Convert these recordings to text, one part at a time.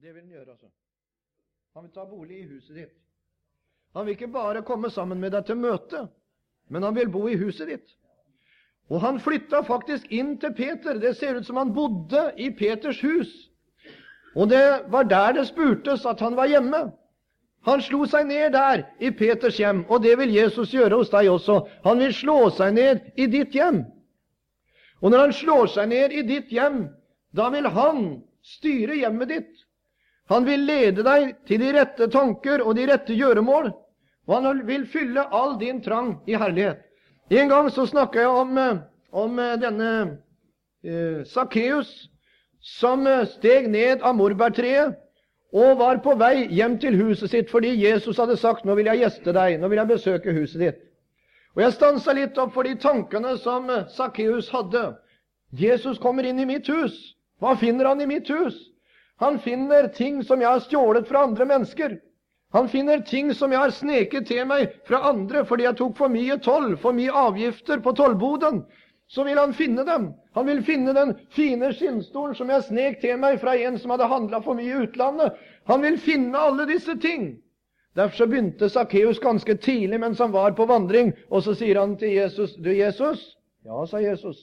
Det vil han gjøre, altså. Han vil ta bolig i huset ditt. Han vil ikke bare komme sammen med deg til møte, men han vil bo i huset ditt. Og han flyttet faktisk inn til Peter. Det ser ut som han bodde i Peters hus. Og det var der det spurtes at han var hjemme. Han slo seg ned der i Peters hjem, og det vil Jesus gjøre hos deg også. Han vil slå seg ned i ditt hjem. Og når han slår seg ned i ditt hjem, da vil han styre hjemmet ditt. Han vil lede deg til de rette tanker og de rette gjøremål, og han vil fylle all din trang i herlighet. En gang så snakket jeg om denne Zacchaeus, som steg ned av morbærtreet, og var på vei hjem til huset sitt, fordi Jesus hadde sagt, nå vil jeg gjeste deg, nå vil jeg besøke huset ditt. Og jeg stanset litt opp for de tankene som Zacchaeus hadde. Jesus kommer inn i mitt hus. Hva finner han i mitt hus? Han finner ting som jeg har stjålet fra andre mennesker. Han finner ting som jeg har sneket til meg fra andre, fordi jeg tok for mye toll, for mye avgifter på tollboden. Så vil han finne dem. Han vil finne den fine skinnstolen som jeg snek til meg fra en som hadde handlet for mye i utlandet. Han vil finne alle disse ting. Derfor så begynte Zacchaeus ganske tidlig mens han var på vandring, og så sier han til Jesus, du Jesus? Ja, sa Jesus.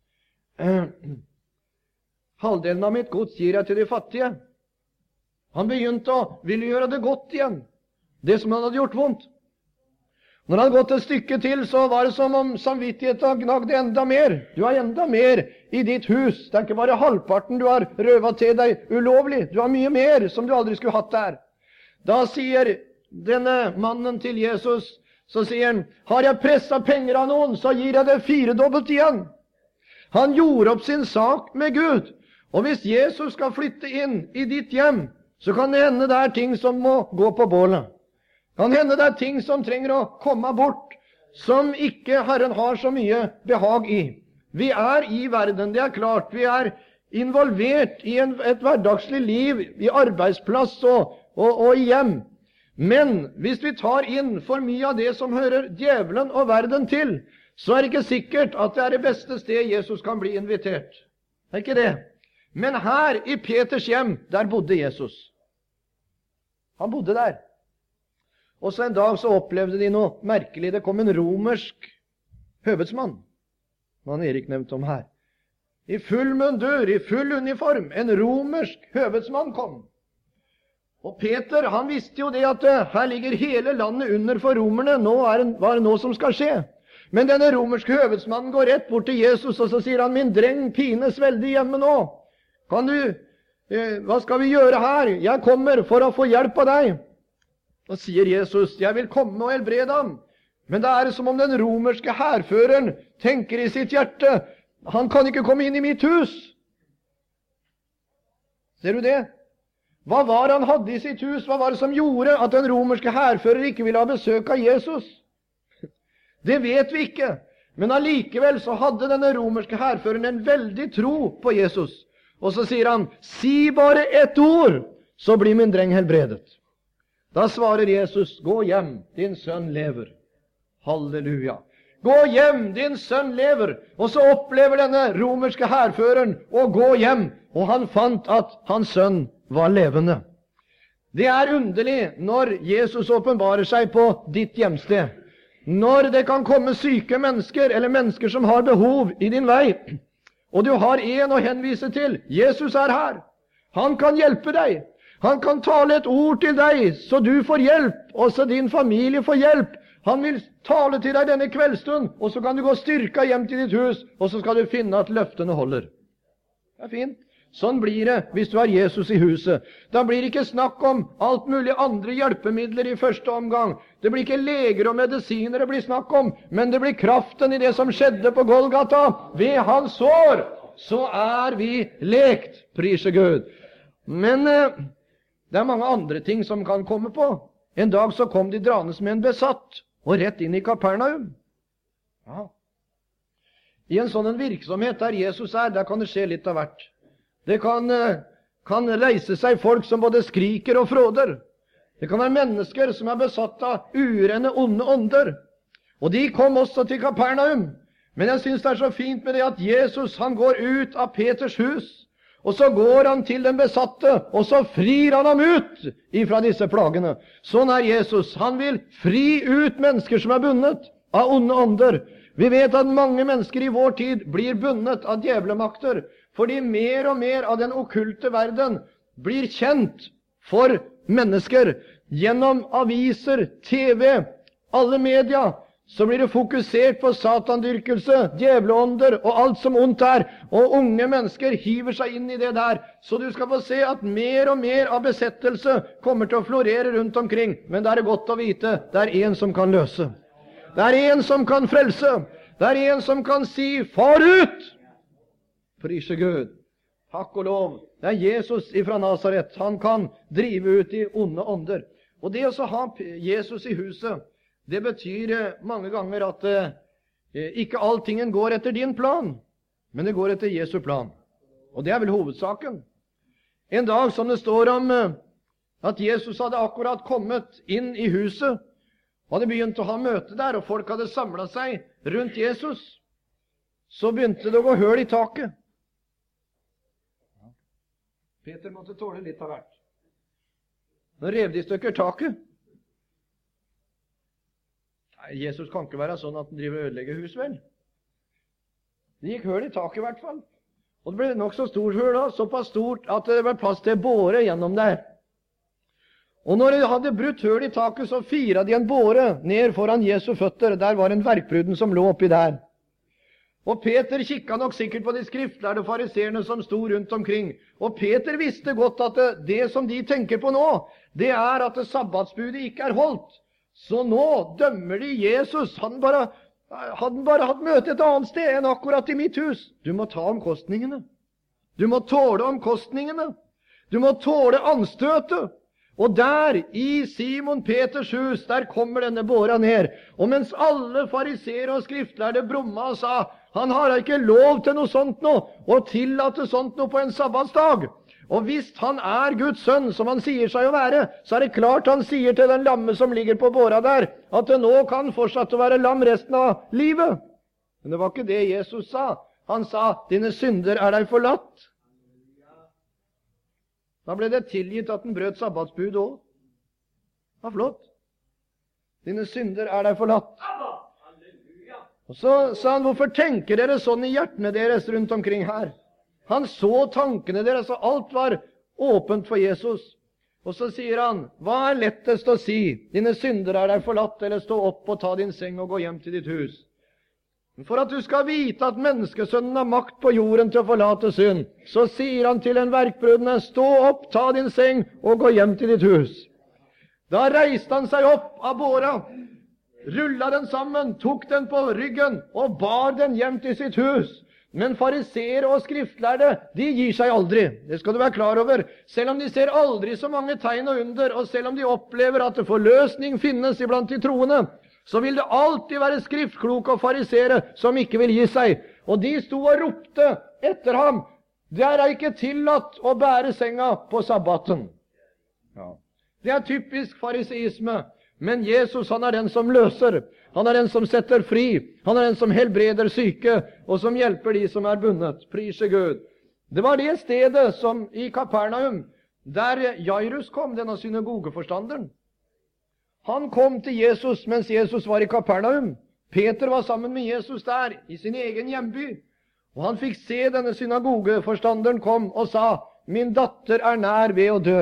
Halvdelen av mitt gods gir jeg til de fattige. Han begynte å ville gjøre det godt igjen, det som han hadde gjort vondt. Når han hadde gått et stykke til, så var det som om samvittigheten gnagde enda mer. Du har enda mer i ditt hus. Det er ikke bare halvparten du har røvet til deg ulovlig. Du har mye mer som du aldri skulle hatt der. Da sier denne mannen til Jesus, så sier han, har jeg presset penger av noen, så gir jeg det 4-dobbelt igjen. Han gjorde opp sin sak med Gud. Og hvis Jesus skal flytte inn i ditt hjem, så kan det hende det er ting som må gå på bålet. Kan hende det er ting som trenger å komme bort, som ikke Herren har så mye behag i. Vi er i verden, det er klart. Vi er involvert i et hverdagslig liv, i arbeidsplass og i hjem. Men hvis vi tar inn for mye av det som hører djevelen og verden til, så er det ikke sikkert at det er det beste sted Jesus kan bli invitert. Det er ikke det. Men her i Peters hjem, der bodde Jesus. Han bodde der. Og så en dag så opplevde de noe merkelig. Det kom en romersk høvedsmann, som han Erik nevnte om her. I full mundur, i full uniform. En romersk høvedsmann kom. Og Peter, han visste jo det at her ligger hele landet under for romerne. Hva er det nå som skal skje? Men denne romerske høvedsmannen går rett bort til Jesus, og så sier han, min dreng pines veldig hjemme nå. Hva skal vi gjøre her? Jeg kommer for å få hjelp av deg. Da sier Jesus, jeg vil komme og helbrede ham. Men det er som om den romerske hærføreren tenker i sitt hjerte, han kan ikke komme inn i mitt hus. Ser du det? Hva var han hadde i sitt hus? Hva var det som gjorde at den romerske hærfører ikke ville ha besøk av Jesus? Det vet vi ikke. Men allikevel så hadde denne romerske hærføreren en veldig tro på Jesus. Og så sier han, si bare ett ord, så blir min dreng helbredet. Da svarer Jesus, gå hjem, din sønn lever. Halleluja. Gå hjem, din sønn lever. Og så opplever denne romerske hærføreren å gå hjem, og han fant at hans sønn var levende. Det er underlig når Jesus åpenbarer seg på ditt hjemsted. Når det kan komme syke mennesker, eller mennesker som har behov i din vei, og du har en å henvise til. Jesus er her. Han kan hjelpe deg. Han kan tale et ord til deg, så du får hjelp, og så din familie får hjelp. Han vil tale til deg denne kveldstund, og så kan du gå styrka hjem til ditt hus, og så skal du finne at løftene holder. Det er fint. Sånn blir det hvis du har Jesus i huset. Da blir det ikke snakk om alt mulig andre hjelpemidler i første omgang. Det blir ikke leger og medisiner det blir snakk om, men det blir kraften i det som skjedde på Golgata. Ved hans sår så er vi lekt, priser Gud. Men det er mange andre ting som kan komme på. En dag så kom de dranes med en besatt, og rett inn i Kapernaum. Ja. I en sånn virksomhet der Jesus er, der kan det skje litt av hvert. Det kan reise seg folk som både skriker og fråder. Det kan være mennesker som er besatt av urene, onde ånder. Og de kom også til Kapernaum. Men jeg synes det er så fint med det at Jesus, han går ut av Peters hus. Og så går han til den besatte, og så frir han ham ut ifra disse plagene. Sånn er Jesus. Han vil fri ut mennesker som er bundet av onde ånder. Vi vet at mange mennesker i vår tid blir bundet av djevlemakter, fordi mer og mer av den okkulte verden blir kjent for mennesker. Gjennom aviser, TV, alle media, så blir det fokusert på satandyrkelse, djevleånder og alt som ondt er. Og unge mennesker hiver seg inn i det der. Så du skal få se at mer og mer av besettelse kommer til å florere rundt omkring. Men det er godt å vite, det er en som kan løse. Det er en som kan frelse. Det er en som kan si, far ut! Prise Gud. Takk og lov. Det er Jesus ifra Nazaret. Han kan drive ut de onde ånder. Og det å ha Jesus i huset, det betyr mange ganger at ikke alltingen går etter din plan, men det går etter Jesu plan. Og det er vel hovedsaken. En dag som det står om at Jesus hadde akkurat kommet inn i huset, hadde begynt å ha møte der, og folk hadde samlet seg rundt Jesus, så begynte det å gå høl i taket. Peter måtte tåle litt av hvert. Nå rev de i stykker taket. Jesus kan ikke være sånn at han driver og ødelegger hus, vel? Det gikk høl i taket i hvert fall. Og det ble nok så stort høl da, såpass stort at det var plass til båre gjennom der. Og når de hadde brutt høl i taket, så firet de en båre ned foran Jesu føtter. Der var en verkbruden som lå oppi der. Og Peter kikket nok sikkert på de skriftlærde fariseerne som sto rundt omkring. Og Peter visste godt at det som de tenker på nå, det er at sabbatsbudet ikke er holdt. Så nå dømmer de Jesus. Han bare hatt møte et annet sted enn akkurat i mitt hus. Du må ta omkostningene. Du må tåle omkostningene. Du må tåle anstøtet. Og der, i Simon Peters hus, der kommer denne båra ned. Og mens alle fariseere og skriftlærde brumma og sa, han har ikke lov til noe sånt nå, og tillate sånt noe på en sabbatsdag. Og hvis han er Guds sønn, som han sier seg å være, så er det klart han sier til den lamme som ligger på båra der, at det nå kan fortsatt å være lam resten av livet. Men det var ikke det Jesus sa. Han sa, dine synder er deg forlatt. Da ble det tilgitt at han brøt sabbatsbudet også. Det var flott. Dine synder er deg forlatt. Og så sa han, hvorfor tenker dere sånn i hjertene deres rundt omkring her? Han så tankene deres, og alt var åpent for Jesus. Og så sier han, hva er lettest å si? Dine synder er deg forlatt, eller stå opp og ta din seng og gå hjem til ditt hus. For at du skal vite at menneskesønnen har makt på jorden til å forlate synd, så sier han til en verkbrudne, stå opp, ta din seng og gå hjem til ditt hus. Da reiste han seg opp av båra, rullet den sammen, tok den på ryggen og bar den hjem til sitt hus. Men fariseere og skriftlærde, de gir seg aldri. Det skal du være klar over. Selv om de ser aldri så mange tegn og under, og selv om de opplever at forløsning finnes iblant de troende, så vil det alltid være skriftkloke og fariseere som ikke vil gi seg. Og de sto og ropte etter ham. Det er ikke tillatt å bære senga på sabbaten. Ja. Det er typisk fariseisme. Men Jesus, han er den som løser. Han er den som setter fri. Han er den som helbreder syke, og som hjelper de som er bundet. Prise Gud. Det var det stedet som i Kapernaum, der Jairus kom, denne synagogeforstanderen. Han kom til Jesus mens Jesus var i Kapernaum. Peter var sammen med Jesus der, i sin egen hjemby. Og han fikk se denne synagogeforstanderen kom og sa, min datter er nær ved å dø.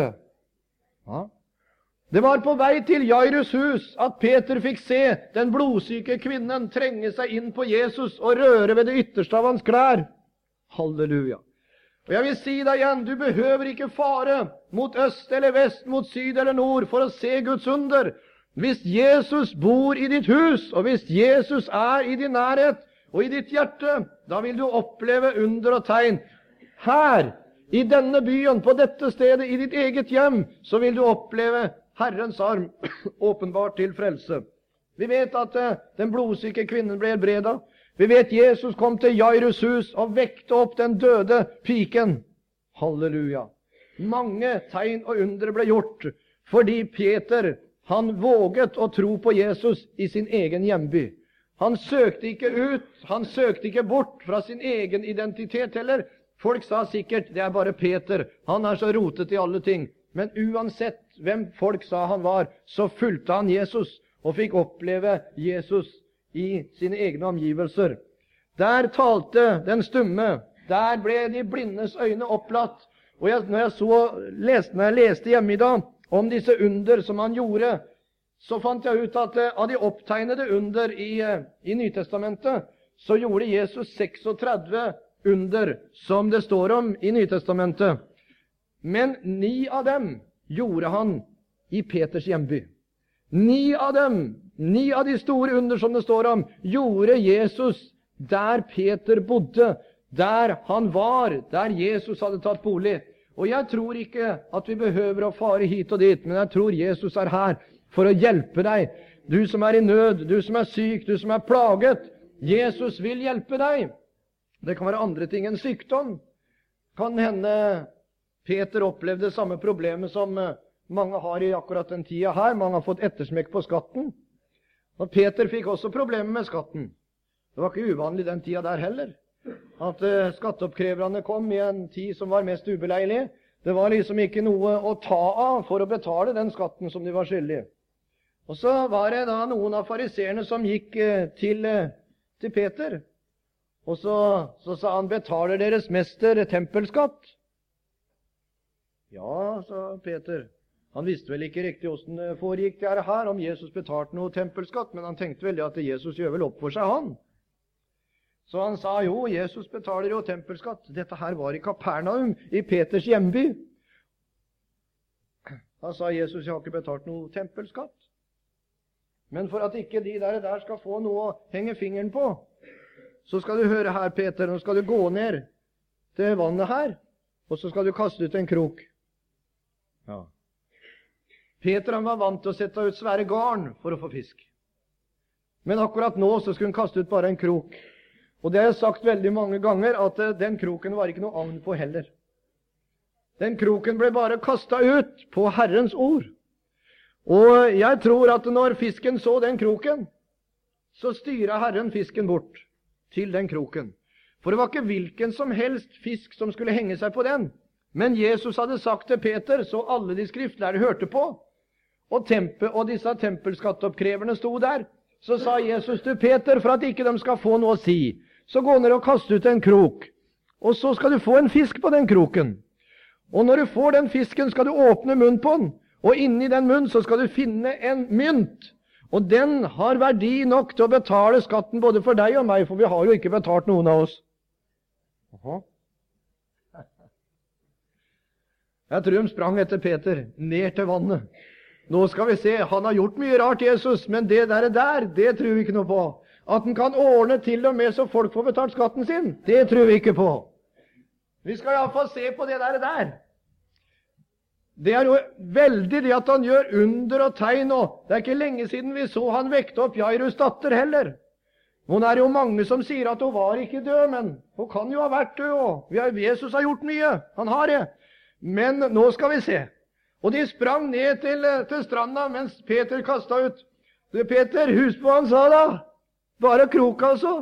Ja. Det var på vei til Jairus hus at Peter fikk se den blodsyke kvinnen trenge seg inn på Jesus og røre ved det ytterste av hans klær. Halleluja. Og jeg vil si deg igjen, du behøver ikke fare mot øst eller vest, mot syd eller nord for å se Guds under. Hvis Jesus bor i ditt hus, og hvis Jesus er i din nærhet og i ditt hjerte, da vil du oppleve under og tegn. Her, i denne byen, på dette stedet, i ditt eget hjem, så vil du oppleve Herrens arm åpenbart til frelse. Vi vet at den blodsyke kvinnen ble helbredet. Vi vet Jesus kom til Jairus hus og vekte opp den døde piken. Halleluja. Mange tegn og under ble gjort fordi Peter, han våget å tro på Jesus i sin egen hjemby. Han søkte ikke ut, han søkte ikke bort fra sin egen identitet heller, Folk sa sikkert, det bare Peter, han så rotet i alle ting. Men uansett hvem folk sa han var, så fulgte han Jesus, og fikk oppleve Jesus i sine egne omgivelser. Der talte den stumme, der ble de blindes øyne opplatt. Og når jeg leste hjemme i dag om disse under som han gjorde, så fant jeg ut at av de opptegnede under i Nytestamentet, så gjorde Jesus 36 under som det står om i Nytestamentet. Men 9 av dem gjorde han i Peters hjemby. 9 av dem, 9 av de store under som det står om, gjorde Jesus der Peter bodde, der han var, der Jesus hadde tatt bolig. Og jeg tror ikke at vi behøver å fare hit og dit, men jeg tror Jesus her for å hjelpe deg. Du som i nød, du som syk, du som plaget. Jesus vil hjelpe deg. Det kan være andre ting enn sykdom. Kan hende Peter opplevde samme problemet som mange har i akkurat den tida her. Mange har fått ettersmekk på skatten. Og Peter fikk også problemer med skatten. Det var ikke uvanlig den tida der heller, at skatteoppkreverne kom i en tid som var mest ubeleilig. Det var liksom ikke noe å ta av for å betale den skatten som de var skyldige. Og så var det da noen av fariseerne som gikk til Peter, og så sa han, betaler deres mester tempelskatt? Ja, sa Peter. Han visste vel ikke riktig hvordan det foregikk det her, om Jesus betalte noe tempelskatt, men han tenkte vel at Jesus gjør vel opp for seg han. Så han sa, jo, Jesus betaler jo tempelskatt. Dette her var i Kapernaum, i Peters hjemby. Han sa, Jesus, jeg har ikke betalt noe tempelskatt. Men for at ikke de der skal få noe å henge fingeren på, så skal du høre her, Peter, nå skal du gå ned til vannet her, og så skal du kaste ut en krok. Ja. Peter han var vant til å sette ut svære garn for å få fisk. Men akkurat nå så skulle han kaste ut bare en krok. Og det har jeg sagt veldig mange ganger, at den kroken var ikke noe agn på heller. Den kroken ble bare kastet ut på Herrens ord. Og jeg tror at når fisken så den kroken, så styret Herren fisken bort til den kroken. For det var ikke hvilken som helst fisk som skulle henge seg på den. Men Jesus hadde sagt til Peter, så alle de skriftlærde hørte på, og disse tempelskattoppkreverne sto der, så sa Jesus til Peter, for at ikke de skal få noe å si, så gå ned og kaste ut en krok, og så skal du få en fisk på den kroken. Og når du får den fisken, skal du åpne munnen på den, og inni den munnen så skal du finne en mynt, og den har verdi nok til å betale skatten både for deg og meg, for vi har jo ikke betalt noen av oss. Aha. Jeg tror de sprang etter Peter, ned til vannet. Nå skal vi se, han har gjort mye rart, Jesus, men det der, det tror vi ikke noe på. At han kan ordne til og med så folk får betalt skatten sin, det tror vi ikke på. Vi skal i alle fall se på det der. Det er jo veldig det at han gjør under og tegn, og det er ikke lenge siden vi så han vekte opp Jairus datter heller. Nå er det jo mange som sier at hun var ikke død, men hun kan jo ha vært død, og Jesus har gjort mye, han har det. Men nå skal vi se. Og de sprang ned til stranda mens Peter kastet ut. Peter, husk på hva han sa da. Bare krok altså.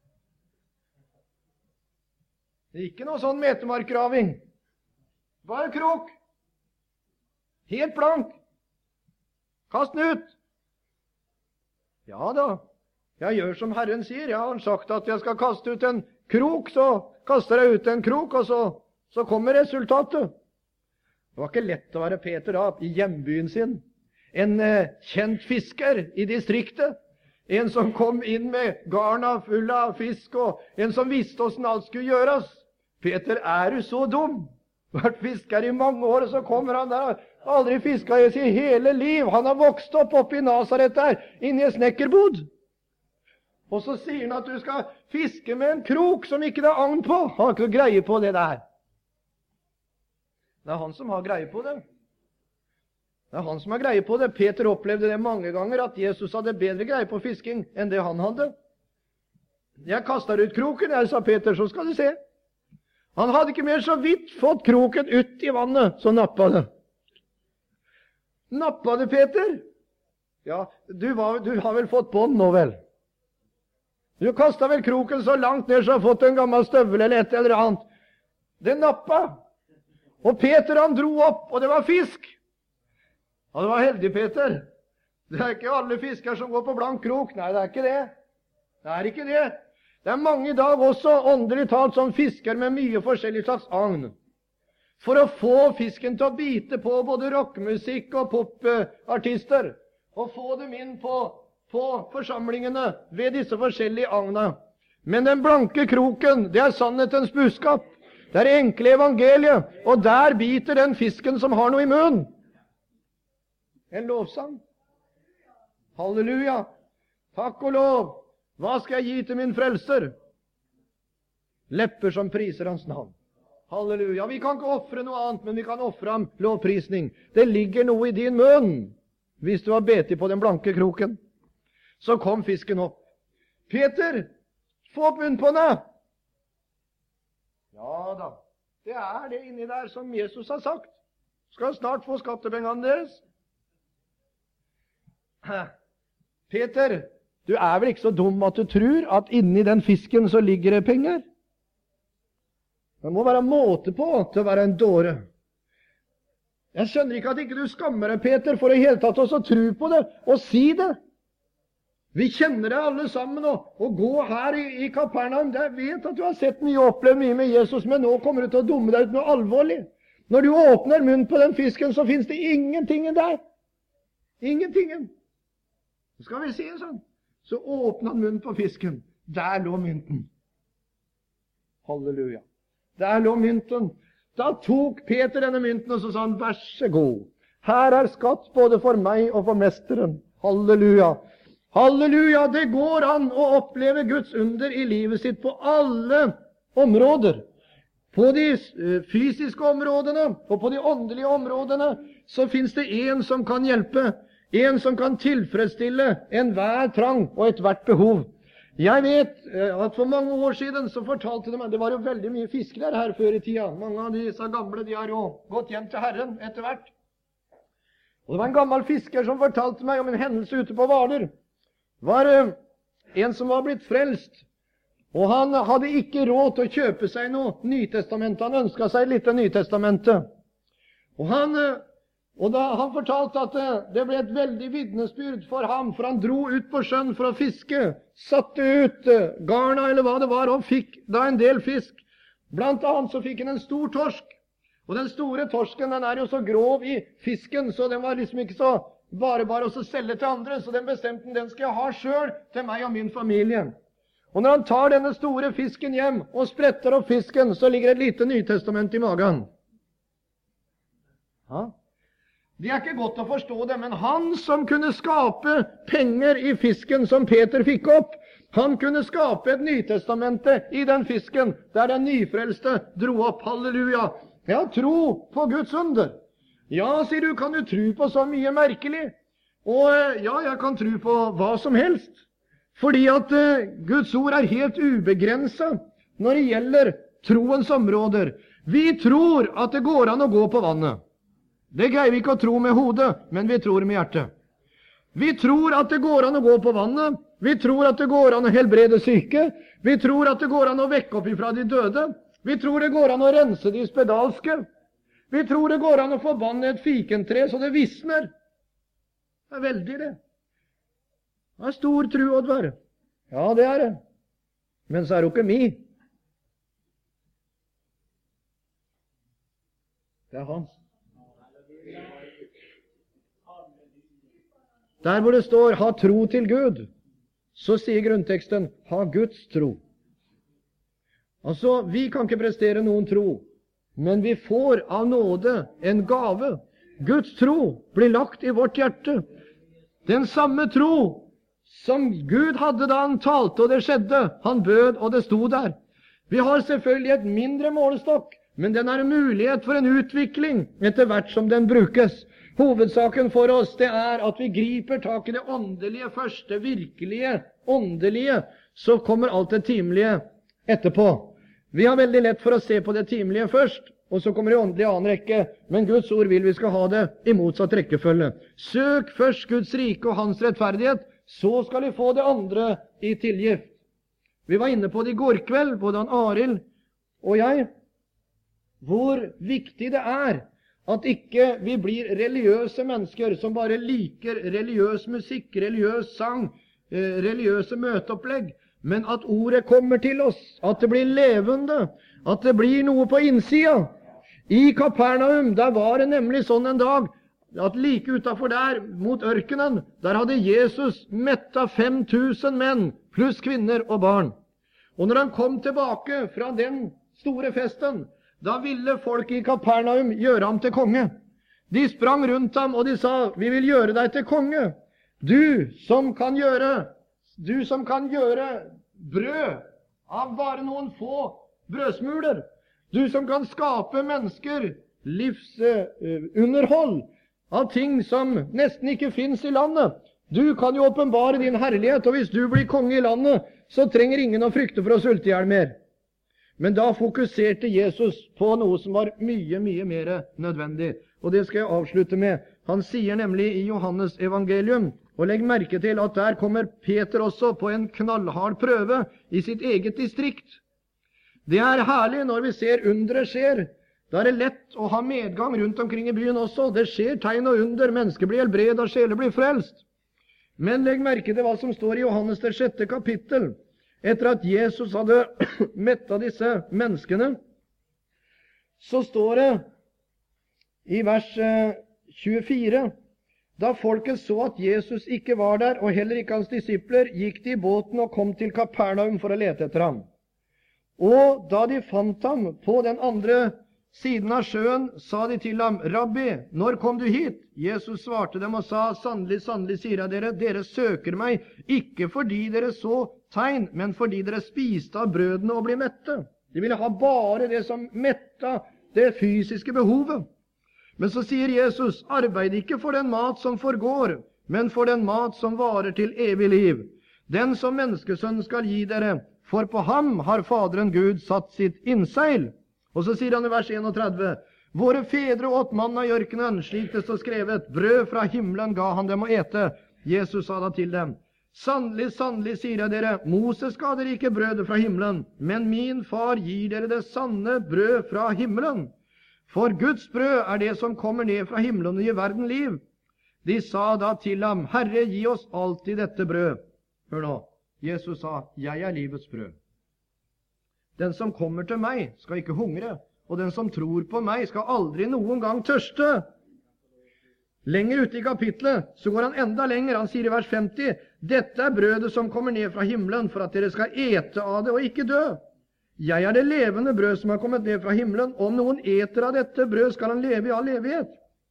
Det er ikke noe sånn metemarkgraving. Bare krok. Helt blank. Kast den ut. Ja da. Jeg gjør som Herren sier. Jeg har sagt at jeg skal kaste ut en krok, så kaster jeg ut en krok, og så kommer resultatet. Det var ikke lett å være Peter da, i hjembyen sin. En kjent fisker i distriktet. En som kom inn med garna full av fisk, og en som visste hvordan alt skulle gjøres. Peter, er du så dum? Vært fisker i mange år, og så kommer han der. Aldri fisket i sitt hele liv. Han har vokst opp i Nazaret der, inne i en snekkerbod. Og så sier han at du skal fiske med en krok som ikke det er agn på. Han har ikke greie på det der. Det er han som har greie på det. Det er han som har greie på det. Peter opplevde det mange ganger, at Jesus hadde bedre greie på fisking enn det han hadde. Jeg kastet ut kroken, jeg, sa Peter, så skal du se. Han hadde ikke mer så vidt fått kroken ut i vannet, så nappa det. Nappa det, Peter? Ja, du har vel fått bånd nå, vel? Du kastet vel kroken så langt ned så har fått en gammel støvel eller et eller annet. Det nappa. Og Peter han dro opp, og det var fisk. Ja, det var heldig, Peter. Det er ikke alle fisker som går på blank krok. Nei, det er ikke det. Det er ikke det. Det er mange i dag også, åndelig talt, som fisker med mye forskjellig slags agn. For å få fisken til å bite på både rockmusikk og popartister, og få dem inn på forsamlingene ved disse forskjellige agna. Men den blanke kroken, det er sannhetens budskap. Det er enkle evangeliet, og der biter den fisken som har noe i munnen. En lovsang. Halleluja. Takk og lov. Hva skal jeg gi til min frelser? Lepper som priser hans navn. Halleluja. Vi kan ikke offre noe annet, men vi kan offre ham lovprisning. Det ligger noe i din munn. Hvis du har betet på den blanke kroken, så kom fisken opp. Peter, få opp munnen på henne. Ja da, det er det inni der som Jesus har sagt. Skal snart få skattepengene deres. Peter, du er vel ikke så dum at du tror at inni den fisken så ligger det penger? Det må være måte på til å være en dåre. Jeg skjønner ikke at ikke du skammer deg, Peter, for i hele tatt også tro på det og si det. Vi kjenner deg alle sammen, og gå her i Kapernaum. Jeg vet at du har sett mye og opplevd mye med Jesus, men nå kommer du til å dumme deg ut noe alvorlig. Når du åpner munnen på den fisken, så finnes det ingenting der. Ingenting. Så skal vi se sånn. Så åpner han munnen på fisken. Der lå mynten. Halleluja. Der lå mynten. Da tok Peter denne mynten, og så sa han, vær så god. Her er skatt både for meg og for mesteren. Halleluja. Halleluja, det går an å oppleve Guds under i livet sitt på alle områder. På de fysiske områdene og på de åndelige områdene så finnes det en som kan hjelpe, en som kan tilfredsstille enhver trang og ethvert behov. Jeg vet at for mange år siden så fortalte de meg, det var jo veldig mye fiskere her før i tida. Mange av disse gamle, de har jo gått hjem til Herren etter hvert. Og det var en gammel fisker som fortalte meg om en hendelse ute på Hvaler. Var en som var blitt frelst, og han hadde ikke råd til å kjøpe seg noe Nytestamente. Han ønsket seg litt Nytestamente. Og han fortalte at det ble et veldig vitnesbyrd for ham, for han dro ut på sjøen for å fiske, satte ut garna eller hva det var, og fikk da en del fisk. Blant annet så fikk han en stor torsk. Og den store torsken, den er jo så grov i fisken, så den var liksom ikke så bare å selge til andre, så den bestemte den skal jeg ha selv til meg og min familie. Og når han tar denne store fisken hjem og spretter opp fisken, så ligger et lite Nytestament i magen. Ja. Det er ikke godt å forstå det, men han som kunne skape penger i fisken som Peter fikk opp, han kunne skape et Nytestamente i den fisken der den nyfrelste dro opp. Halleluja! Ja, tro på Guds under. Ja, sier du, kan du tro på så mye merkelig? Og ja, jeg kan tro på hva som helst. Fordi at Guds ord er helt ubegrenset når det gjelder troens områder. Vi tror at det går an å gå på vannet. Det greier vi ikke å tro med hodet, men vi tror med hjertet. Vi tror at det går an å gå på vannet. Vi tror at det går an å helbrede syke. Vi tror at det går an å vekke opp ifra de døde. Vi tror det går an å rense de spedalske. Vi tror det går an å forbanne et fikentre så det visner. Det er veldig det. Det er stor tro, Oddvar. Ja, det er det. Men så er det jo ikke mi. Det er hans. Der hvor det står 'ha tro til Gud', så sier grunnteksten 'ha Guds tro'. Altså, vi kan ikke prestere noen tro, men vi får av nåde en gave. Guds tro blir lagt i vårt hjerte. Den samme tro som Gud hadde da han talte og det skjedde. Han bød og det sto der. Vi har selvfølgelig et mindre målestokk, men den er en mulighet for en utvikling etter hvert som den brukes. Hovedsaken for oss det er at vi griper tak i det åndelige først, det virkelige åndelige, så kommer alt det timelige etterpå. Vi har veldig lett for å se på det timelige først, og så kommer det åndelige annen rekke, men Guds ord vil vi skal ha det i motsatt rekkefølge. Søk først Guds rike og hans rettferdighet, så skal vi få det andre i tilgift. Vi var inne på det i går kveld, både han Arild og jeg. hvor viktig det at ikke vi blir religiøse mennesker som bare liker religiøs musikk, religiøs sang, religiøse møteopplegg, men at ordet kommer til oss, at det blir levende, at det blir noe på innsida. I Kapernaum, der var det nemlig sånn en dag, at like utenfor der, mot ørkenen, der hadde Jesus mettet 5000 menn, pluss kvinner og barn. Og når han kom tilbake fra den store festen, da ville folk i Kapernaum gjøre ham til konge. De sprang rundt ham, og de sa, vi vil gjøre deg til konge. Du som kan gjøre brød av bare noen få brødsmuler. Du som kan skape mennesker livsunderhold av ting som nesten ikke finnes i landet. Du kan jo åpenbare din herlighet, og hvis du blir konge i landet, så trenger ingen å frykte for å sulte ihjel mer. Men da fokuserte Jesus på noe som var mye, mye mer nødvendig. Og det skal jeg avslutte med. Han sier nemlig i Johannes evangelium, og legg merke til at der kommer Peter også på en knallhard prøve i sitt eget distrikt. Det herlig når vi ser undre skjer. Da det lett å ha medgang rundt omkring i byen også. Det skjer tegn og under, mennesker blir helbredet, sjeler blir frelst. Men legg merke til hva som står i Johannes det 6. kapittel. Etter at Jesus hadde mettet disse menneskene, så står det i vers 24, da folket så at Jesus ikke var der, og heller ikke hans disipler, gikk de i båten og kom til Kapernaum for å lete etter ham. Og da de fant ham på den andre siden av sjøen, sa de til ham, Rabbi, når kom du hit? Jesus svarte dem og sa, sannelig, sannelig, sier jeg dere, dere søker meg, ikke fordi dere så tegn, men fordi dere spiste av brødene og ble mette. De ville ha bare det som metta det fysiske behovet. Men så sier Jesus, arbeid ikke for den mat som forgår, men for den mat som varer til evig liv. Den som menneskesønnen skal gi dere, for på ham har Faderen Gud satt sitt innseil. Og så sier han i vers 31, våre fedre åt manna i ørkenen, slik det står skrevet, brød fra himmelen ga han dem å ete. Jesus sa da til dem, sannelig, sannelig, sier jeg dere, Moses ga dere ikke brødet fra himmelen, men min far gir dere det sanne brød fra himmelen. For Guds brød er det som kommer ned fra himmelen og gir verden liv. De sa da til ham, Herre, gi oss alltid dette brød. Hør nå, Jesus sa, jeg er livets brød. Den som kommer til meg skal ikke hungre, og den som tror på meg skal aldri noen gang tørste. Lenger ute i kapitlet så går han enda lenger. Han sier i vers 50, dette er brødet som kommer ned fra himmelen, for at dere skal ete av det og ikke dø. Jeg er det levende brød som har kommet ned fra himmelen. Om noen eter av dette brød, skal han leve i all evighet.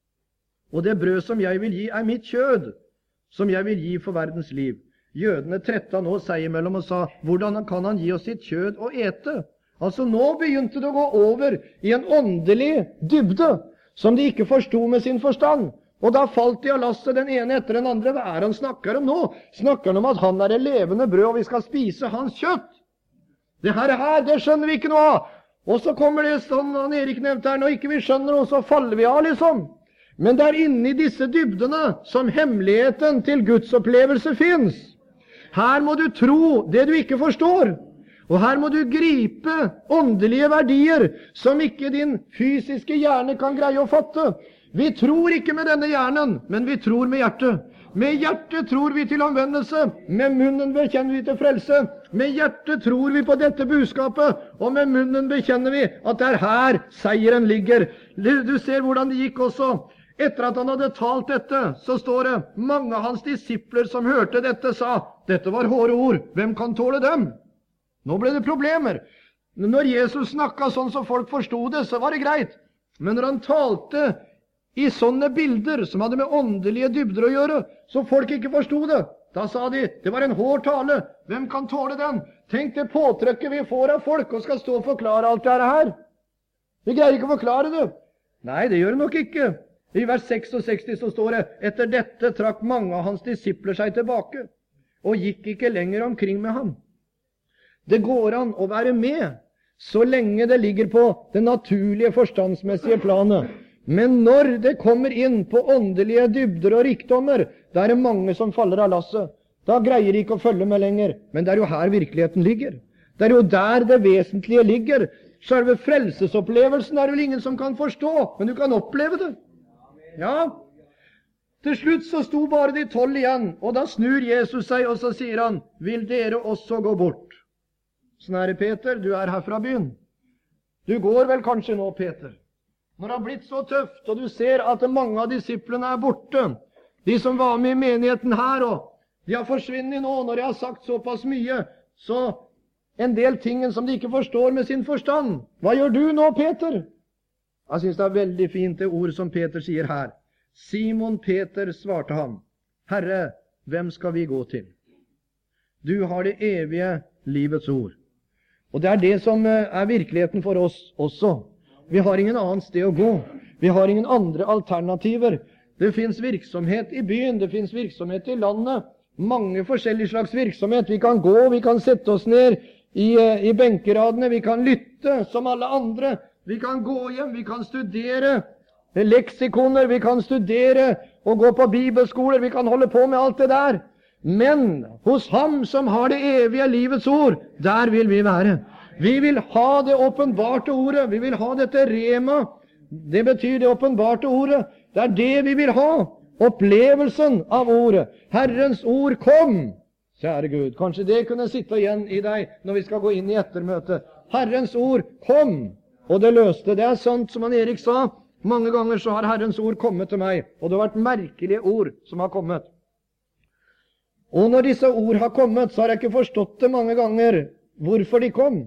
Og det brød som jeg vil gi, er mitt kjød, som jeg vil gi for verdens liv. Jødene tretta nå seg imellom og sa, hvordan kan han gi oss sitt kjød og ete? Altså nå begynte det å gå over i en åndelig dybde, som de ikke forstod med sin forstand. Og da falt de av lasset den ene etter den andre. Hva han snakker om nå? Snakker han om at han er det levende brød, og vi skal spise hans kjøtt? Det her, det skjønner vi ikke noe av. Og så kommer det sånn, han Erik nevnte her, når ikke vi skjønner noe, så faller vi av liksom. Men det er inne i disse dybdene som hemmeligheten til Guds opplevelse finnes. Her må du tro det du ikke forstår. Og her må du gripe åndelige verdier som ikke din fysiske hjerne kan greie å fatte. Vi tror ikke med denne hjernen, men vi tror med hjertet. Med hjertet tror vi til omvendelse, med munnen bekjenner vi til frelse. Med hjertet tror vi på dette budskapet, og med munnen bekjenner vi at det er her seieren ligger. Du ser hvordan det gikk også. Etter at han hadde talt dette, så står det, mange av hans disipler som hørte dette sa, dette var hårde ord, hvem kan tåle dem? Nå ble det problemer. Når Jesus snakket sånn så folk forstod det, så var det greit. Men når han talte i sånne bilder som hadde med åndelige dybder å gjøre, så folk ikke forstod det, da sa de, det var en hård tale, hvem kan tåle den? Tenk det påtrykket vi får av folk og skal stå og forklare alt det her. Vi greier ikke å forklare det. Nei, det gjør det nok ikke. I vers 66 så står det, etter dette trakk mange av hans disipler seg tilbake, og gikk ikke lenger omkring med ham. Det går an å være med, så lenge det ligger på det naturlige forstandsmessige planet. Men når det kommer inn på åndelige dybder og rikdommer, da er det mange som faller av lasset. Da greier de ikke å følge med lenger. Men det er jo her virkeligheten ligger. Det er jo der det vesentlige ligger. Selve frelsesopplevelsen er vel ingen som kan forstå, men du kan oppleve det. Ja. Til slutt så sto bare de 12 igjen, og da snur Jesus seg, og så sier han, vil dere også gå bort? Sånn er det, Peter, du er her fra byen. Du går vel kanskje nå, Peter? Når det har blitt så tøft, og du ser at mange av disiplene er borte, de som var med i menigheten her, og de har forsvinnet nå, når jeg har sagt såpass mye, så en del ting som de ikke forstår med sin forstand. Hva gjør du nå, Peter? Jeg synes det er veldig fint det ord som Peter sier her. Simon Peter svarte ham, Herre, hvem skal vi gå til? Du har det evige livets ord. Og det er det som er virkeligheten for oss også. Vi har ingen annen sted å gå. Vi har ingen andre alternativer. Det finnes virksomhet i byen, det finnes virksomhet i landet. Mange forskjellige slags virksomhet. Vi kan gå, vi kan sette oss ned i benkeradene, vi kan lytte som alle andre. Vi kan gå hjem, vi kan studere leksikoner, vi kan studere og gå på bibelskoler, vi kan holde på med alt det der. Men hos ham som har det evige livets ord, der vil vi være. Vi vil ha det åpenbarte ordet, vi vil ha dette rema. Det betyr det åpenbarte ordet. Det er det vi vil ha. Opplevelsen av ordet. Herrens ord kom. Kjære Gud, kanskje det kunne sitte igjen i deg når vi skal gå inn i ettermøtet. Herrens ord kom, og det løste. Det er sant som han Erik sa. Mange ganger så har Herrens ord kommet til meg, og det har vært merkelige ord som har kommet. Og når disse ord har kommet, så har jeg ikke forstått det mange ganger hvorfor de kom.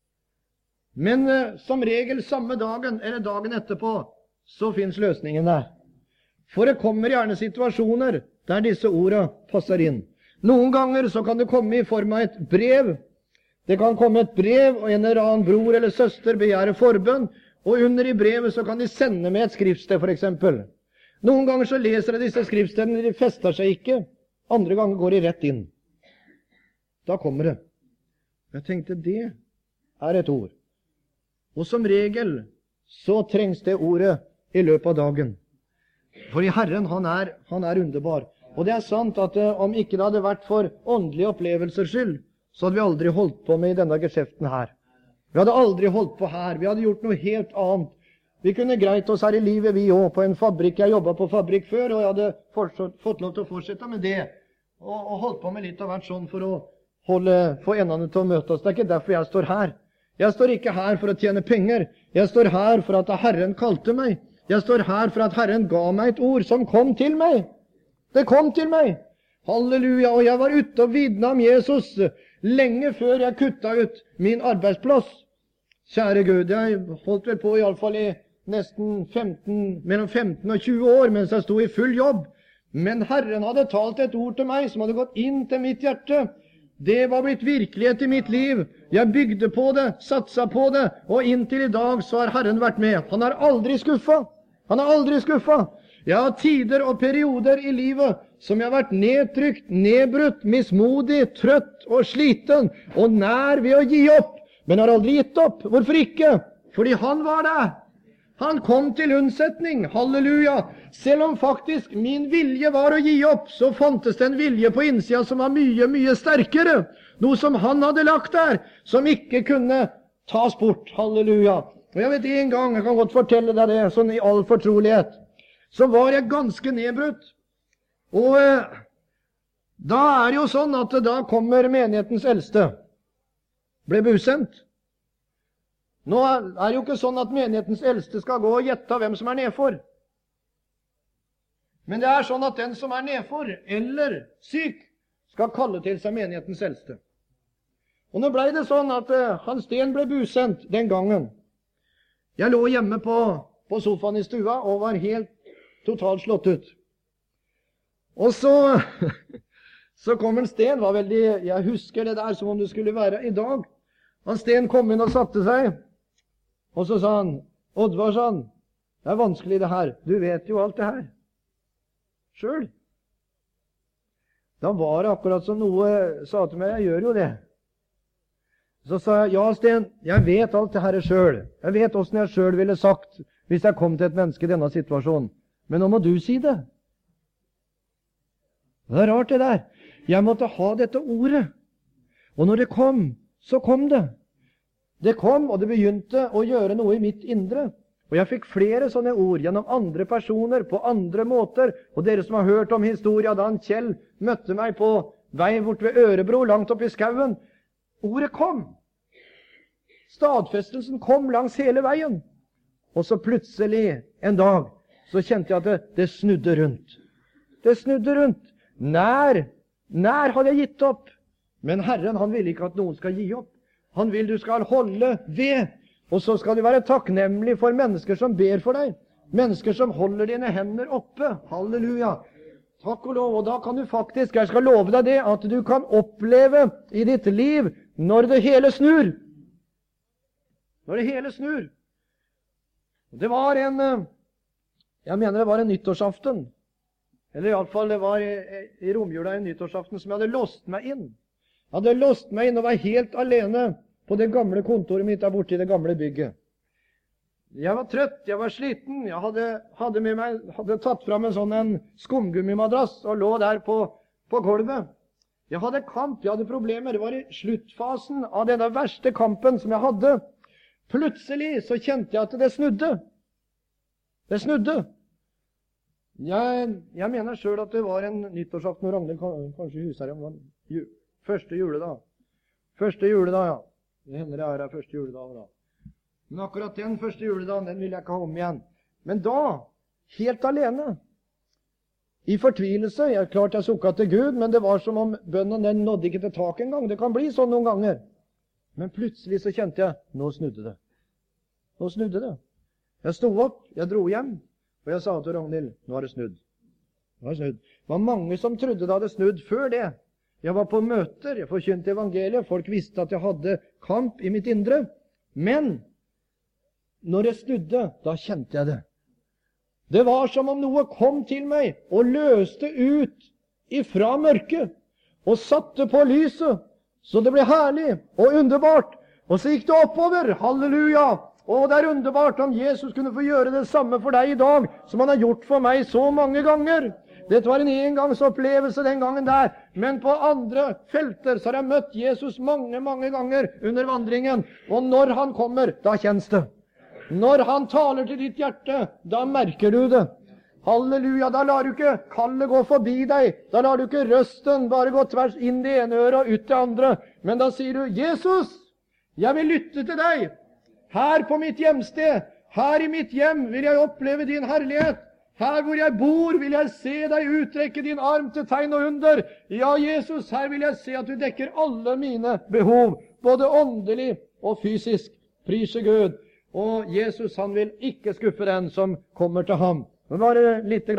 Men som regel samme dagen eller dagen etterpå, så finnes løsningen der. For det kommer gjerne situasjoner der disse ordene passer inn. Noen ganger så kan det komme i form av et brev. Det kan komme et brev, og en eller annen bror eller søster begjærer forbønn, og under i brevet så kan de sende med et skriftsted, for eksempel. Noen ganger så leser jeg disse skriftstedene, de fester seg ikke. Andre ganger går de rett inn. Da kommer det. Jeg tenkte, det er et ord. Og som regel så trengs det ordet i løpet av dagen. Fordi Herren, han er underbar. Og det er sant at om ikke det hadde vært for åndelige opplevelsers skyld, så hadde vi aldri holdt på med denne geskjeften her. Vi hadde aldri holdt på her. Vi hadde gjort noe helt annet. Vi kunne greit oss her i livet, vi også, på en fabrikk. Jeg jobbet på fabrikk før, og jeg hadde fått lov til å fortsette med det. Og holdt på med litt av hvert sånn for å få endene til å møte oss. Det er ikke derfor jeg står her. Jeg står ikke her for å tjene penger. Jeg står her for at Herren kalte meg. Jeg står her for at Herren ga meg et ord som kom til meg. Det kom til meg. Halleluja. Og jeg var ute og vitnet om Jesus lenge før jeg kutta ut min arbeidsplass. Kjære Gud, jeg holdt vel på i alle fall i nesten mellom 15 og 20 år mens jeg sto i full jobb. Men Herren hadde talt et ord til meg som hadde gått inn til mitt hjerte. Det var blitt virkelighet i mitt liv. Jeg bygde på det, satsa på det, og inntil i dag så har Herren vært med. Han har aldri skuffet. Han har aldri skuffet. Jeg har tider og perioder i livet som jeg har vært nedtrykt, nedbrutt, mismodig, trøtt og sliten, og nær ved å gi opp, men har aldri gitt opp. Hvorfor ikke? Fordi han var der. Han kom til unnsetning. Halleluja. Selv om faktisk min vilje var å gi opp, så fantes det en vilje på innsida som var mye, mye sterkere. Noe som han hadde lagt der, som ikke kunne tas bort. Halleluja. Og jeg vet en gang, jeg kan godt fortelle deg det, sånn i all fortrolighet, så var jeg ganske nedbrutt. Og da er det jo sånn at da kommer menighetens eldste. Ble busendt. Nå er det jo ikke sånn at menighetens eldste skal gå og gjette hvem som er nedfor. Men det er sånn at den som er nedfor eller syk skal kalle til seg menighetens eldste. Og nå ble det sånn at Hans Sten ble busendt den gangen. Jeg lå hjemme på sofaen i stua og var helt totalt slått ut. Og så kom en Sten, var veldig, jeg husker det der som om det skulle være i dag. Han Sten kom inn og satte seg, og så sa han, Oddvar, sa han, det er vanskelig det her, du vet jo alt det her. Selv. Da var det akkurat som noe sa til meg, jeg gjør jo det. Så sa jeg, ja Sten, jeg vet alt det her selv. Jeg vet hvordan jeg selv ville sagt hvis jeg kom til et menneske i denne situasjonen. Men nå må du si det. Det er rart det der. Jeg måtte ha dette ordet. Og når det kom, så kom det. Det kom, og det begynte å gjøre noe i mitt indre. Og jeg fikk flere sånne ord gjennom andre personer, på andre måter. Og dere som har hørt om historien da Kjell møtte meg på vei bort ved Ørebro, langt opp i skauen. Ordet kom. Stadfestelsen kom langs hele veien. Og så plutselig en dag så kjente jeg at det snudde rundt. Det snudde rundt. Nær hadde jeg gitt opp. Men Herren, han vil ikke at noen skal gi opp. Han vil du skal holde ved. Og så skal du være takknemlig for mennesker som ber for deg. Mennesker som holder dine hender oppe. Halleluja. Takk og lov. Og da kan du faktisk, jeg skal love deg det, at du kan oppleve i ditt liv når det hele snur. Når det hele snur. Det var jeg mener det var en nyttårsaften. Eller i alle fall det var i romjula en nyttårsaften som jeg hadde låst meg inn. Jeg hadde låst meg inn og var helt alene på det gamle kontoret mitt der borte i det gamle bygget. Jeg var trøtt, jeg var sliten. Jeg hadde tatt fram en skumgummimadrass og lå der på gulvet. Jeg hadde kamp, jeg hadde problemer. Det var i sluttfasen av denne verste kampen som jeg hadde. Plutselig så kjente jeg at det snudde. Det snudde. Jeg mener selv at det var en nyttårsaften, og Ragnhild kanskje huset her, første juledag. Første juledag, ja. Det hender det er første juledag da. Men akkurat den første juledagen, den vil jeg ikke ha om igjen. Men da, helt alene, i fortvilelse, klart jeg sukket til Gud, men det var som om bønnen den nådde ikke til tak en gang. Det kan bli sånn noen ganger. Men plutselig så kjente jeg, nå snudde det. Nå snudde det. Jeg stod opp, jeg dro hjem, og jeg sa til Ragnhild, nå har det snudd. Nå har det snudd. Det var mange som trodde det hadde snudd før det. Jeg var på møter, jeg forkynte evangeliet, folk visste at jeg hadde kamp i mitt indre. Men når det snudde, da kjente jeg det. Det var som om noe kom til meg og løste ut ifra mørket og satte på lyset, så det ble herlig og underbart. Og så gikk det oppover, halleluja! Og det er underbart om Jesus kunne få gjøre det samme for deg i dag, som han har gjort for meg så mange ganger. Dette var en engangsopplevelse den gangen der, men på andre felter så har jeg møtt Jesus mange, mange ganger under vandringen. Og når han kommer, da kjennes det. Når han taler til ditt hjerte, da merker du det. Halleluja, da lar du ikke kallet gå forbi deg. Da lar du ikke røsten bare gå tvers inn det ene øret og ut det andre. Men da sier du, Jesus, jeg vil lytte til deg. Her på mitt hjemsted, her i mitt hjem vil jeg oppleve din herlighet. Her hvor jeg bor vil jeg se deg utrekke din arm til tegn og under. Ja, Jesus, her vil jeg se at du dekker alle mine behov, både åndelig og fysisk. Prise Gud. Og Jesus, han vil ikke skuffe den som kommer til ham. Det var litt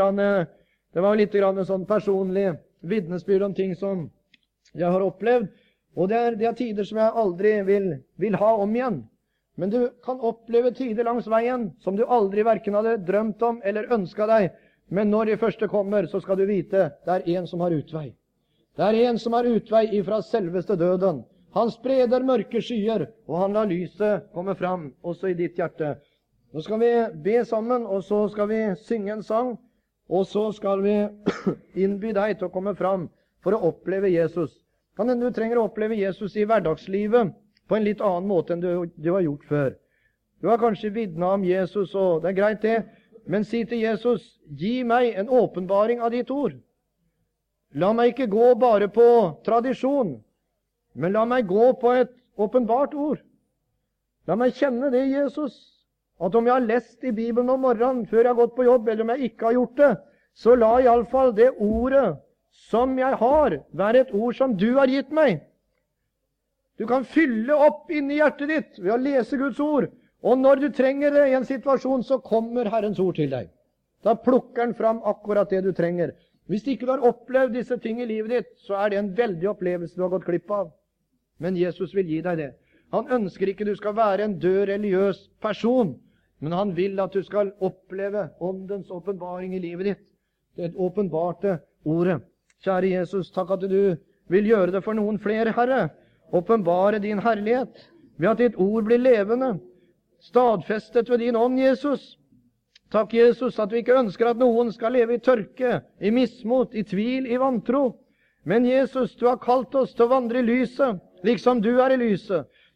grann sånn personlig vitnesbyrd om ting som jeg har opplevd. Og det er tider som jeg aldri vil ha om igjen. Men du kan oppleve tider langs veien som du aldri hverken hadde drømt om eller ønsket deg. Men når de første kommer, så skal du vite, det er en som har utvei. Det er en som har utvei ifra selveste døden. Han spreder mørke skyer, og han lar lyset komme fram, også i ditt hjerte. Nå skal vi be sammen, og så skal vi synge en sang, og så skal vi innby deg til å komme fram for å oppleve Jesus. Kan hende du trenger å oppleve Jesus i hverdagslivet på en litt annen måte enn du har gjort før. Du har kanskje vitnet om Jesus, og det er greit det, men si til Jesus, gi meg en åpenbaring av ditt ord. La meg ikke gå bare på tradisjon, men la meg gå på et åpenbart ord. La meg kjenne det, Jesus, at om jeg har lest i Bibelen om morgenen før jeg har gått på jobb, eller om jeg ikke har gjort det, så la i alle fall det ordet som jeg har, være et ord som du har gitt meg. Du kan fylle opp inni hjertet ditt ved å lese Guds ord. Og når du trenger det i en situasjon, så kommer Herrens ord til deg. Da plukker han fram akkurat det du trenger. Hvis ikke du har opplevd disse ting i livet ditt, så er det en veldig opplevelse du har gått glipp av. Men Jesus vil gi deg det. Han ønsker ikke du skal være en død religiøs person, men han vil at du skal oppleve åndens åpenbaring i livet ditt. Det åpenbarte ordet. Kjære Jesus, takk at du vil gjøre det for noen flere, Herre. Åpenbare din herlighet ved at ditt ord blir levende, stadfestet ved din ånd, Jesus. Takk, Jesus, at vi ikke ønsker at noen skal leve i tørke, i mismot, i tvil, i vantro. Men Jesus, du har kalt oss til å vandre i lyset, liksom du er i lyset.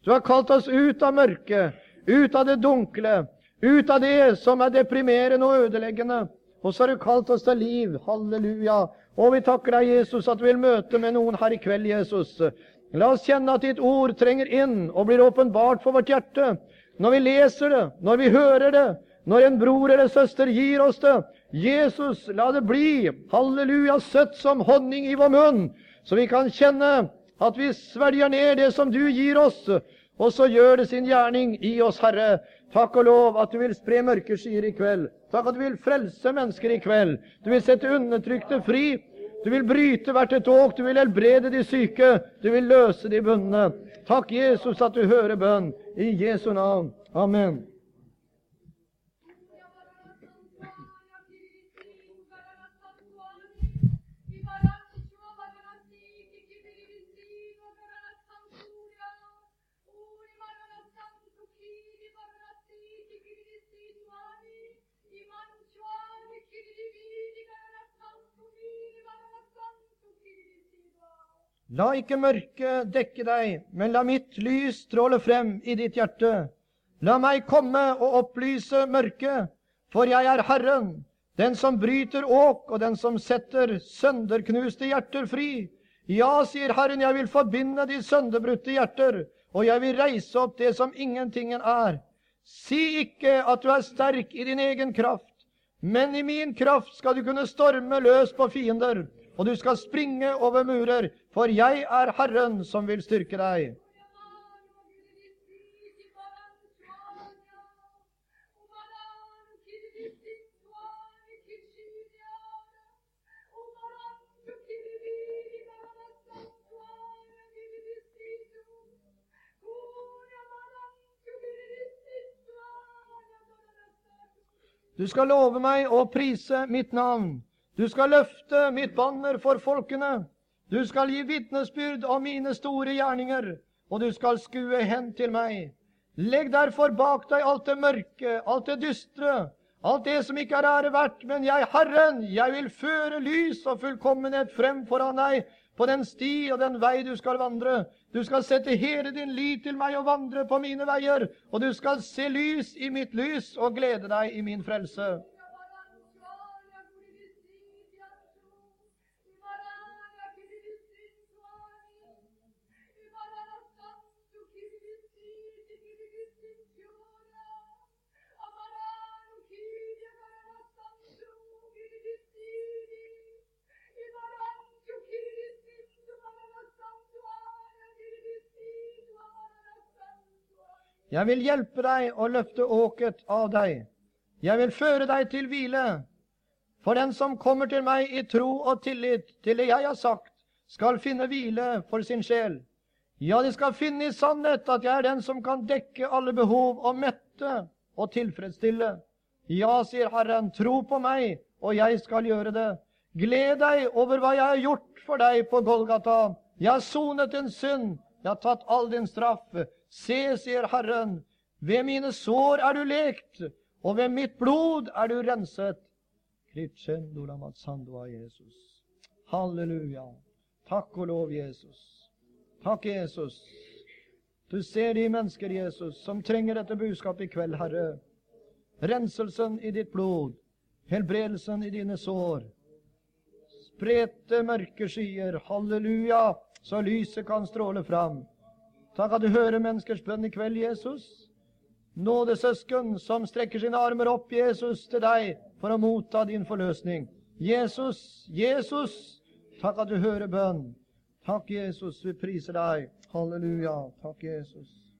Du har kalt oss ut av mørket, ut av det dunkle, ut av det som er deprimerende og ødeleggende. Og så har du kalt oss til liv. Halleluja. Og vi takker deg, Jesus, at du vil møte med noen her i kveld, Jesus. La oss kjenne at ditt ord trenger inn og blir åpenbart for vårt hjerte. Når vi leser det, når vi hører det, når en bror eller søster gir oss det. Jesus, la det bli, halleluja, søtt som honning i vår munn, så vi kan kjenne at vi svelger ned det som du gir oss, og så gjør det sin gjerning i oss, Herre. Takk og lov at du vil spre mørkeskyer i kveld. Takk at du vil frelse mennesker i kveld. Du vil sette undertrykte fri. Du vil bryte hvert et åk. Du vil helbrede de syke. Du vil løse de bundne. Takk, Jesus, at du hører bønn. I Jesu navn. Amen. La ikke mørket dekke deg, men la mitt lys stråle frem i ditt hjerte. La meg komme og opplyse mørket, for jeg er Herren, den som bryter åk og den som setter sønderknuste hjerter fri. Ja, sier Herren, jeg vil forbinde de sønderbrutte hjerter, og jeg vil reise opp det som ingentingen er. Si ikke at du er sterk i din egen kraft, men i min kraft skal du kunne storme løs på fiender, og du skal springe over murer, for jeg er Herren som vil styrke deg. Du skal love meg å prise mitt navn. Du skal løfte mitt banner for folkene. Du skal gi vitnesbyrd om mine store gjerninger, og du skal skue hen til meg. Legg derfor bak deg alt det mørke, alt det dystre, alt det som ikke er ære verdt, men jeg, Herren, jeg vil føre lys og fullkommenhet frem foran deg på den sti og den vei du skal vandre. Du skal sette hele din lit til meg og vandre på mine veier, og du skal se lys i mitt lys og glede deg i min frelse. Jeg vil hjelpe deg å løfte åket av deg. Jeg vil føre deg til hvile. For den som kommer til meg i tro og tillit til det jeg har sagt, skal finne hvile for sin sjel. Ja, de skal finne i sannhet at jeg er den som kan dekke alle behov og mette og tilfredsstille. Ja, sier Herren, tro på meg, og jeg skal gjøre det. Gled deg over hva jeg har gjort for deg på Golgata. Jeg har sonet din synd. Jeg har tatt all din straff. Se, sier Herren, ved mine sår er du lekt, og ved mitt blod er du renset. Jesus. Halleluja. Takk og lov, Jesus. Takk, Jesus. Du ser de mennesker, Jesus, som trenger dette budskapet i kveld, Herre. Renselsen i ditt blod, helbredelsen i dine sår. Spredte mørke skyer, halleluja, så lyset kan stråle fram. Takk at du hører menneskers bønn i kveld, Jesus. Nådesøsken som strekker sine armer opp, Jesus, til deg for å motta din forløsning. Jesus, Jesus, takk at du hører bønn. Takk, Jesus, vi priser deg. Halleluja. Takk, Jesus.